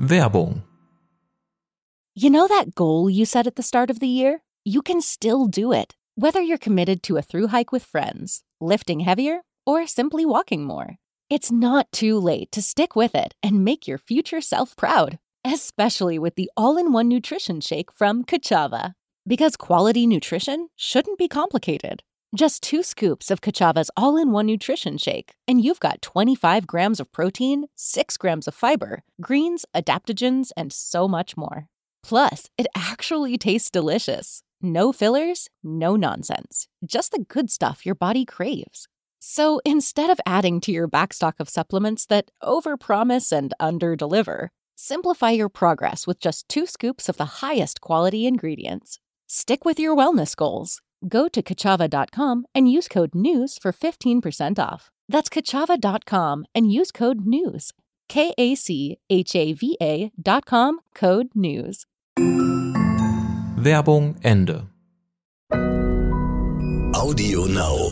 Werbung. You know that goal you set at the start of the year? You can still do it, whether you're committed to a thru hike with friends, lifting heavier, or simply walking more. It's not too late to stick with it and make your future self proud, especially with the all-in-one nutrition shake from Ka'Chava. Because quality nutrition shouldn't be complicated. Just 2 scoops of Ka'Chava's all-in-one nutrition shake, and you've got 25 grams of protein, 6 grams of fiber, greens, adaptogens, and so much more. Plus, it actually tastes delicious. No fillers, no nonsense. Just the good stuff your body craves. So instead of adding to your backstock of supplements that overpromise and underdeliver, simplify your progress with just 2 scoops of the highest quality ingredients. Stick with your wellness goals. Go to Ka'Chava.com and use code NEWS for 15% off. That's Ka'Chava.com and use code NEWS. KACHAVA.com, code NEWS. Werbung Ende. Audio Now.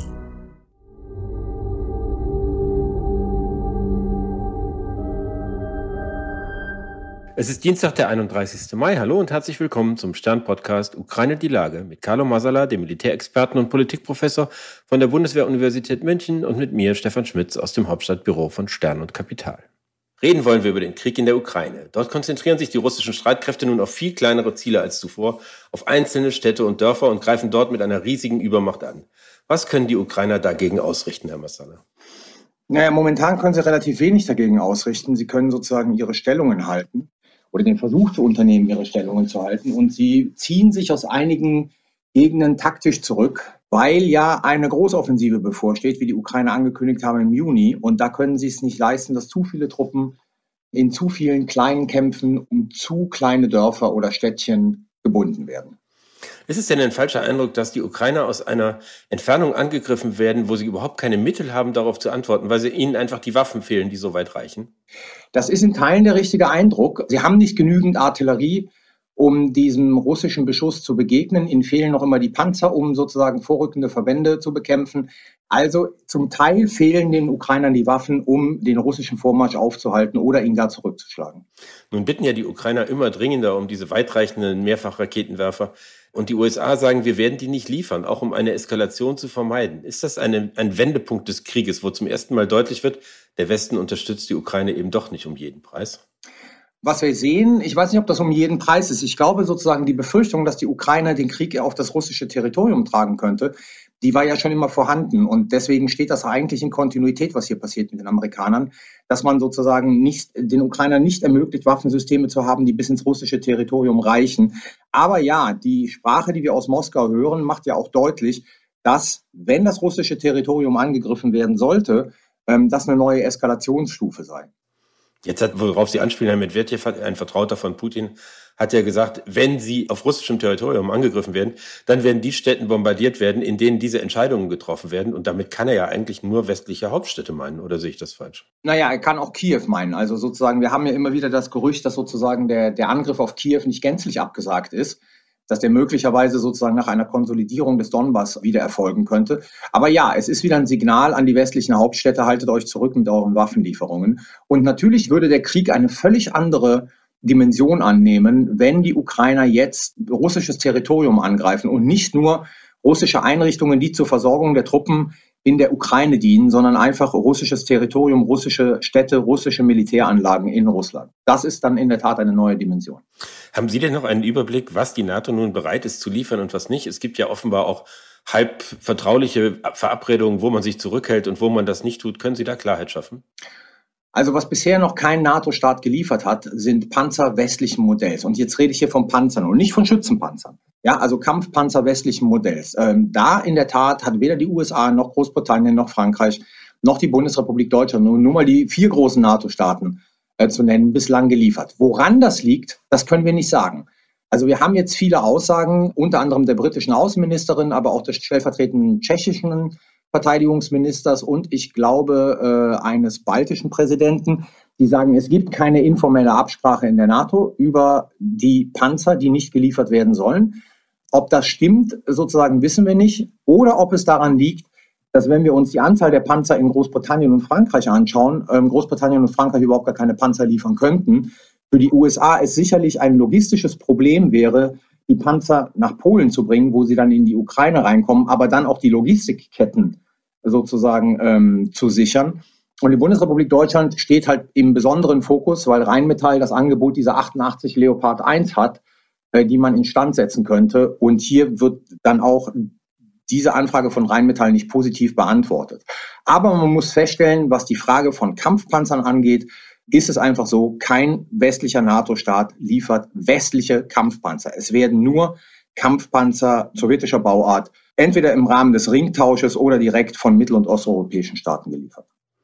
Es ist Dienstag, der 31. Mai. Hallo und herzlich willkommen zum Stern-Podcast Ukraine die Lage mit Carlo Masala, dem Militärexperten und Politikprofessor von der Bundeswehr-Universität München und mit mir, Stefan Schmitz, aus dem Hauptstadtbüro von Stern und Kapital. Reden wollen wir über den Krieg in der Ukraine. Dort konzentrieren sich die russischen Streitkräfte nun auf viel kleinere Ziele als zuvor, auf einzelne Städte und Dörfer und greifen dort mit einer riesigen Übermacht an. Was können die Ukrainer dagegen ausrichten, Herr Masala? Naja, momentan können sie relativ wenig dagegen ausrichten. Sie können sozusagen ihre Stellungen halten oder den Versuch zu unternehmen, ihre Stellungen zu halten. Und sie ziehen sich aus einigen Gegenden taktisch zurück, weil ja eine Großoffensive bevorsteht, wie die Ukrainer angekündigt haben im Juni. Und da können sie es nicht leisten, dass zu viele Truppen in zu vielen kleinen Kämpfen um zu kleine Dörfer oder Städtchen gebunden werden. Ist es denn ein falscher Eindruck, dass die Ukrainer aus einer Entfernung angegriffen werden, wo sie überhaupt keine Mittel haben, darauf zu antworten, weil ihnen einfach die Waffen fehlen, die so weit reichen? Das ist in Teilen der richtige Eindruck. Sie haben nicht genügend Artillerie, um diesem russischen Beschuss zu begegnen. Ihnen fehlen noch immer die Panzer, um sozusagen vorrückende Verbände zu bekämpfen. Also zum Teil fehlen den Ukrainern die Waffen, um den russischen Vormarsch aufzuhalten oder ihn gar zurückzuschlagen. Nun bitten ja die Ukrainer immer dringender um diese weitreichenden Mehrfachraketenwerfer. Und die USA sagen, wir werden die nicht liefern, auch um eine Eskalation zu vermeiden. Ist das ein Wendepunkt des Krieges, wo zum ersten Mal deutlich wird, der Westen unterstützt die Ukraine eben doch nicht um jeden Preis? Was wir sehen, ich weiß nicht, ob das um jeden Preis ist. Ich glaube sozusagen, die Befürchtung, dass die Ukraine den Krieg auf das russische Territorium tragen könnte, die war ja schon immer vorhanden. Und deswegen steht das eigentlich in Kontinuität, was hier passiert mit den Amerikanern, dass man sozusagen den Ukrainern nicht ermöglicht, Waffensysteme zu haben, die bis ins russische Territorium reichen. Aber ja, die Sprache, die wir aus Moskau hören, macht ja auch deutlich, dass, wenn das russische Territorium angegriffen werden sollte, das eine neue Eskalationsstufe sei. Jetzt worauf Sie anspielen, Herr Medwedew, ein Vertrauter von Putin, hat ja gesagt, wenn sie auf russischem Territorium angegriffen werden, dann werden die Städte bombardiert werden, in denen diese Entscheidungen getroffen werden. Und damit kann er ja eigentlich nur westliche Hauptstädte meinen, oder sehe ich das falsch? Naja, er kann auch Kiew meinen. Also sozusagen, wir haben ja immer wieder das Gerücht, dass sozusagen der Angriff auf Kiew nicht gänzlich abgesagt ist, dass der möglicherweise sozusagen nach einer Konsolidierung des Donbass wieder erfolgen könnte. Aber ja, es ist wieder ein Signal an die westlichen Hauptstädte, haltet euch zurück mit euren Waffenlieferungen. Und natürlich würde der Krieg eine völlig andere Dimension annehmen, wenn die Ukrainer jetzt russisches Territorium angreifen und nicht nur russische Einrichtungen, die zur Versorgung der Truppen in der Ukraine dienen, sondern einfach russisches Territorium, russische Städte, russische Militäranlagen in Russland. Das ist dann in der Tat eine neue Dimension. Haben Sie denn noch einen Überblick, was die NATO nun bereit ist zu liefern und was nicht? Es gibt ja offenbar auch halb vertrauliche Verabredungen, wo man sich zurückhält und wo man das nicht tut. Können Sie da Klarheit schaffen? Also was bisher noch kein NATO-Staat geliefert hat, sind Panzer westlichen Modells. Und jetzt rede ich hier von Panzern und nicht von Schützenpanzern. Ja, also Kampfpanzer westlichen Modells. Da in der Tat hat weder die USA noch Großbritannien noch Frankreich noch die Bundesrepublik Deutschland, nur mal die 4 großen NATO-Staaten zu nennen, bislang geliefert. Woran das liegt, das können wir nicht sagen. Also wir haben jetzt viele Aussagen, unter anderem der britischen Außenministerin, aber auch des stellvertretenden tschechischen Verteidigungsministers und ich glaube eines baltischen Präsidenten, die sagen, es gibt keine informelle Absprache in der NATO über die Panzer, die nicht geliefert werden sollen. Ob das stimmt, sozusagen wissen wir nicht. Oder ob es daran liegt, dass wenn wir uns die Anzahl der Panzer in Großbritannien und Frankreich anschauen, Großbritannien und Frankreich überhaupt gar keine Panzer liefern könnten, Für die USA es sicherlich ein logistisches Problem wäre, die Panzer nach Polen zu bringen, wo sie dann in die Ukraine reinkommen, aber dann auch die Logistikketten sozusagen zu sichern. Und die Bundesrepublik Deutschland steht halt im besonderen Fokus, weil Rheinmetall das Angebot dieser 88 Leopard 1 hat, die man instand setzen könnte. Und hier wird dann auch diese Anfrage von Rheinmetall nicht positiv beantwortet. Aber man muss feststellen, was die Frage von Kampfpanzern angeht, ist es einfach so, kein westlicher NATO-Staat liefert westliche Kampfpanzer. Es werden nur Kampfpanzer sowjetischer Bauart entweder im Rahmen des Ringtausches oder direkt von mittel- und osteuropäischen Staaten geliefert.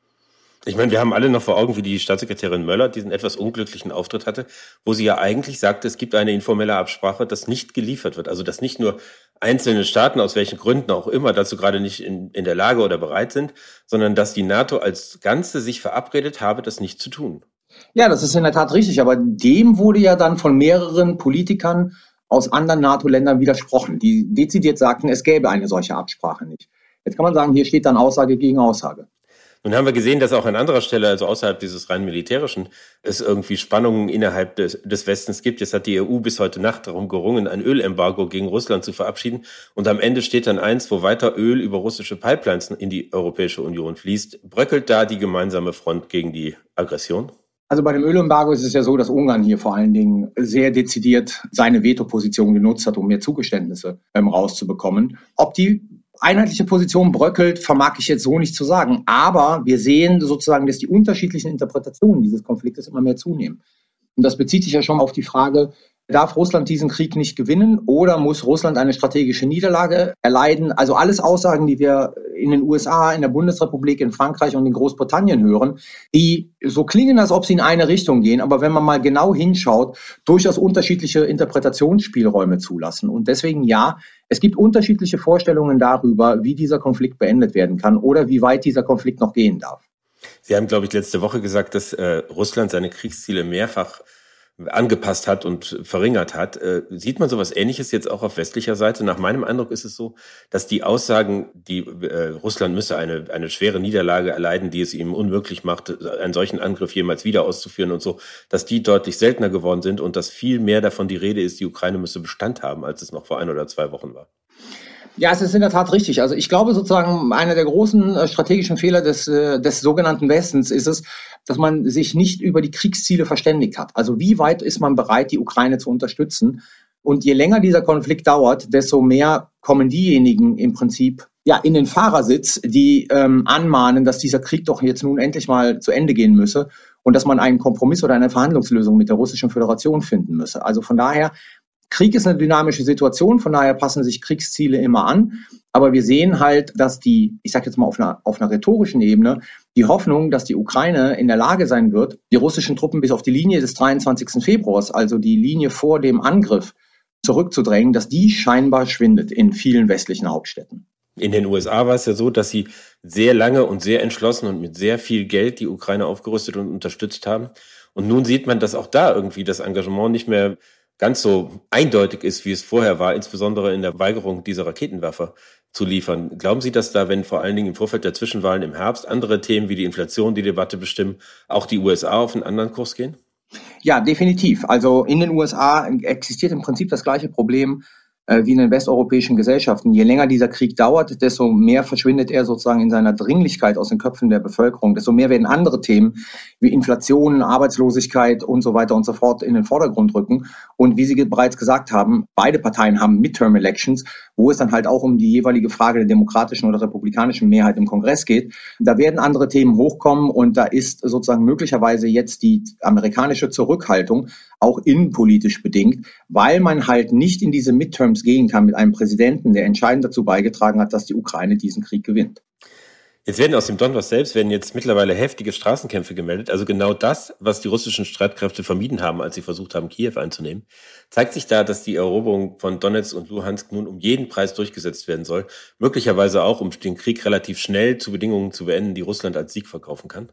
Ich meine, wir haben alle noch vor Augen, wie die Staatssekretärin Möller diesen etwas unglücklichen Auftritt hatte, wo sie ja eigentlich sagte, es gibt eine informelle Absprache, dass nicht geliefert wird. Also dass nicht nur einzelne Staaten, aus welchen Gründen auch immer, dazu gerade nicht in der Lage oder bereit sind, sondern dass die NATO als Ganze sich verabredet habe, das nicht zu tun. Ja, das ist in der Tat richtig, aber dem wurde ja dann von mehreren Politikern aus anderen NATO-Ländern widersprochen, die dezidiert sagten, es gäbe eine solche Absprache nicht. Jetzt kann man sagen, hier steht dann Aussage gegen Aussage. Nun haben wir gesehen, dass auch an anderer Stelle, also außerhalb dieses rein militärischen, es irgendwie Spannungen innerhalb des Westens gibt. Jetzt hat die EU bis heute Nacht darum gerungen, ein Ölembargo gegen Russland zu verabschieden. Und am Ende steht dann eins, wo weiter Öl über russische Pipelines in die Europäische Union fließt. Bröckelt da die gemeinsame Front gegen die Aggression? Also bei dem Ölembargo ist es ja so, dass Ungarn hier vor allen Dingen sehr dezidiert seine Veto-Position genutzt hat, um mehr Zugeständnisse rauszubekommen. Ob die einheitliche Position bröckelt, vermag ich jetzt so nicht zu sagen. Aber wir sehen sozusagen, dass die unterschiedlichen Interpretationen dieses Konfliktes immer mehr zunehmen. Und das bezieht sich ja schon auf die Frage, darf Russland diesen Krieg nicht gewinnen oder muss Russland eine strategische Niederlage erleiden? Also alles Aussagen, die wir in den USA, in der Bundesrepublik, in Frankreich und in Großbritannien hören, die so klingen, als ob sie in eine Richtung gehen, aber wenn man mal genau hinschaut, durchaus unterschiedliche Interpretationsspielräume zulassen. Und deswegen ja, es gibt unterschiedliche Vorstellungen darüber, wie dieser Konflikt beendet werden kann oder wie weit dieser Konflikt noch gehen darf. Sie haben, glaube ich, letzte Woche gesagt, dass Russland seine Kriegsziele mehrfach angepasst hat und verringert hat. Sieht man sowas Ähnliches jetzt auch auf westlicher Seite? Nach meinem Eindruck ist es so, dass die Aussagen, Russland müsse eine schwere Niederlage erleiden, die es ihm unmöglich macht, einen solchen Angriff jemals wieder auszuführen und so, dass die deutlich seltener geworden sind und dass viel mehr davon die Rede ist, die Ukraine müsse Bestand haben, als es noch vor 1 oder 2 Wochen war. Ja, es ist in der Tat richtig. Also ich glaube sozusagen, einer der großen strategischen Fehler des sogenannten Westens ist es, dass man sich nicht über die Kriegsziele verständigt hat. Also wie weit ist man bereit, die Ukraine zu unterstützen? Und je länger dieser Konflikt dauert, desto mehr kommen diejenigen im Prinzip in den Fahrersitz, die anmahnen, dass dieser Krieg doch jetzt nun endlich mal zu Ende gehen müsse und dass man einen Kompromiss oder eine Verhandlungslösung mit der Russischen Föderation finden müsse. Also von daher, Krieg ist eine dynamische Situation, von daher passen sich Kriegsziele immer an. Aber wir sehen halt, dass ich sage jetzt mal auf einer rhetorischen Ebene, die Hoffnung, dass die Ukraine in der Lage sein wird, die russischen Truppen bis auf die Linie des 23. Februars, also die Linie vor dem Angriff, zurückzudrängen, dass die scheinbar schwindet in vielen westlichen Hauptstädten. In den USA war es ja so, dass sie sehr lange und sehr entschlossen und mit sehr viel Geld die Ukraine aufgerüstet und unterstützt haben. Und nun sieht man, dass auch da irgendwie das Engagement nicht mehr ganz so eindeutig ist, wie es vorher war, insbesondere in der Weigerung, diese Raketenwerfer zu liefern. Glauben Sie, dass da, wenn vor allen Dingen im Vorfeld der Zwischenwahlen im Herbst andere Themen wie die Inflation die Debatte bestimmen, auch die USA auf einen anderen Kurs gehen? Ja, definitiv. Also in den USA existiert im Prinzip das gleiche Problem wie in den westeuropäischen Gesellschaften. Je länger dieser Krieg dauert, desto mehr verschwindet er sozusagen in seiner Dringlichkeit aus den Köpfen der Bevölkerung. Desto mehr werden andere Themen wie Inflation, Arbeitslosigkeit und so weiter und so fort in den Vordergrund rücken. Und wie Sie bereits gesagt haben, beide Parteien haben Midterm-Elections, wo es dann halt auch um die jeweilige Frage der demokratischen oder republikanischen Mehrheit im Kongress geht. Da werden andere Themen hochkommen und da ist sozusagen möglicherweise jetzt die amerikanische Zurückhaltung auch innenpolitisch bedingt, weil man halt nicht in diese Midterms gehen kann mit einem Präsidenten, der entscheidend dazu beigetragen hat, dass die Ukraine diesen Krieg gewinnt. Jetzt werden aus dem Donbass selbst jetzt mittlerweile heftige Straßenkämpfe gemeldet. Also genau das, was die russischen Streitkräfte vermieden haben, als sie versucht haben, Kiew einzunehmen. Zeigt sich da, dass die Eroberung von Donetsk und Luhansk nun um jeden Preis durchgesetzt werden soll. Möglicherweise auch, um den Krieg relativ schnell zu Bedingungen zu beenden, die Russland als Sieg verkaufen kann.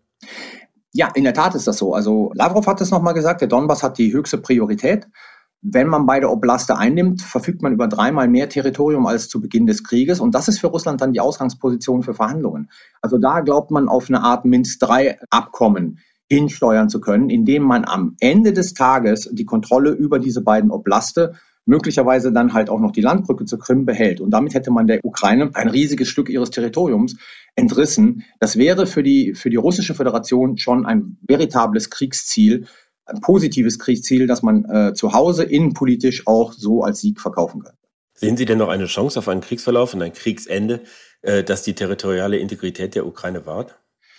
Ja, in der Tat ist das so. Also Lavrov hat es nochmal gesagt, der Donbass hat die höchste Priorität. Wenn man beide Oblaste einnimmt, verfügt man über 3-mal mehr Territorium als zu Beginn des Krieges. Und das ist für Russland dann die Ausgangsposition für Verhandlungen. Also da glaubt man auf eine Art Minsk-III-Abkommen hinsteuern zu können, indem man am Ende des Tages die Kontrolle über diese beiden Oblaste, möglicherweise dann halt auch noch die Landbrücke zur Krim behält. Und damit hätte man der Ukraine ein riesiges Stück ihres Territoriums entrissen. Das wäre für die russische Föderation schon ein veritables Kriegsziel, ein positives Kriegsziel, das man zu Hause innenpolitisch auch so als Sieg verkaufen kann. Sehen Sie denn noch eine Chance auf einen Kriegsverlauf und ein Kriegsende, das die territoriale Integrität der Ukraine wahrt?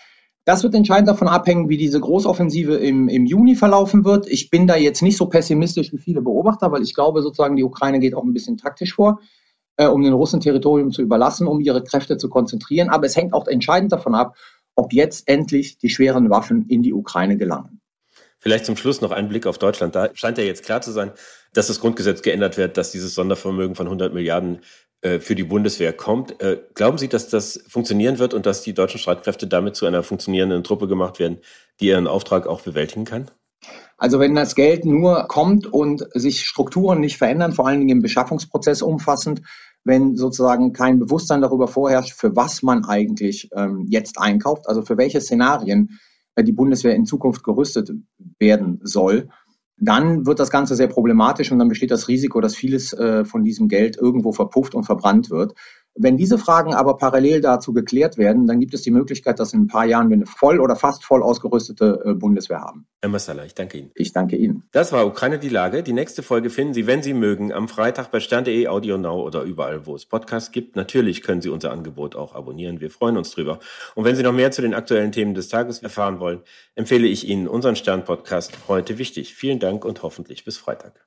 Das wird entscheidend davon abhängen, wie diese Großoffensive im Juni verlaufen wird. Ich bin da jetzt nicht so pessimistisch wie viele Beobachter, weil ich glaube sozusagen, die Ukraine geht auch ein bisschen taktisch vor, um den Russen Territorium zu überlassen, um ihre Kräfte zu konzentrieren. Aber es hängt auch entscheidend davon ab, ob jetzt endlich die schweren Waffen in die Ukraine gelangen. Vielleicht zum Schluss noch ein Blick auf Deutschland. Da scheint ja jetzt klar zu sein, dass das Grundgesetz geändert wird, dass dieses Sondervermögen von 100 Milliarden für die Bundeswehr kommt. Glauben Sie, dass das funktionieren wird und dass die deutschen Streitkräfte damit zu einer funktionierenden Truppe gemacht werden, die ihren Auftrag auch bewältigen kann? Also wenn das Geld nur kommt und sich Strukturen nicht verändern, vor allen Dingen im Beschaffungsprozess umfassend, wenn sozusagen kein Bewusstsein darüber vorherrscht, für was man eigentlich jetzt einkauft, also für welche Szenarien die Bundeswehr in Zukunft gerüstet werden soll, dann wird das Ganze sehr problematisch und dann besteht das Risiko, dass vieles von diesem Geld irgendwo verpufft und verbrannt wird. Wenn diese Fragen aber parallel dazu geklärt werden, dann gibt es die Möglichkeit, dass in ein paar Jahren wir eine voll oder fast voll ausgerüstete Bundeswehr haben. Herr Massala, ich danke Ihnen. Ich danke Ihnen. Das war Ukraine die Lage. Die nächste Folge finden Sie, wenn Sie mögen, am Freitag bei stern.de, Audio Now oder überall, wo es Podcasts gibt. Natürlich können Sie unser Angebot auch abonnieren. Wir freuen uns drüber. Und wenn Sie noch mehr zu den aktuellen Themen des Tages erfahren wollen, empfehle ich Ihnen unseren Stern-Podcast Heute wichtig. Vielen Dank und hoffentlich bis Freitag.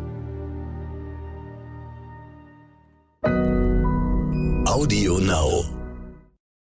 Audio Now.